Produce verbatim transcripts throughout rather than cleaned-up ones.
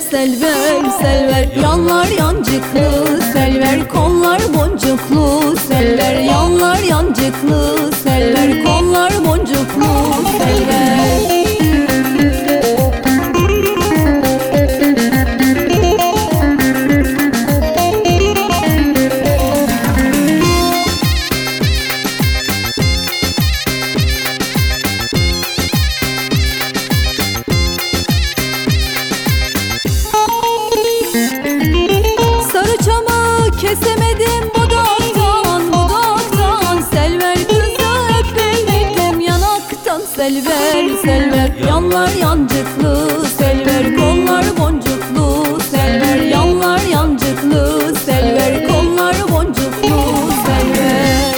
selver selver, yanlar yancıklı selver, kollar boncuklu selver, yanlar yancıklı selver, kollar boncuklu selver. Kesemedim budaktan, budaktan selver, kızı öpemedim yanaktan selver, selver, yanlar yancıklı selver, kollar boncuklu selver, yanlar yancıklı selver, kollar boncuklu selver.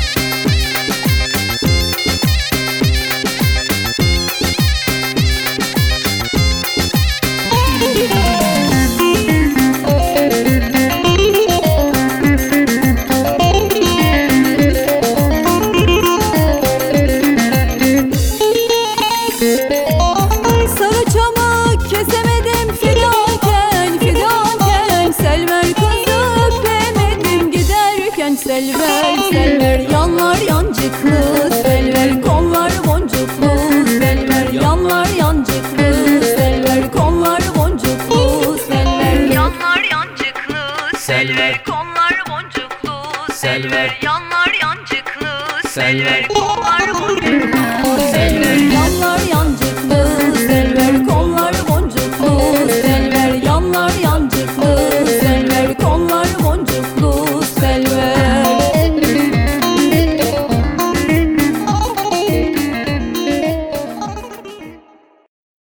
Kesemedim fidanken, fidanken selver, kızı öpemedim giderken selver, selver, yanlar yancıklı selver, kollar boncuklu selver, yanlar yancıklı selver, kollar boncuklu selver, yanlar yancıklı selver, kollar boncuklu selver, yanlar yancıklı selver, kollar boncuklu selver, yanlar yancıklı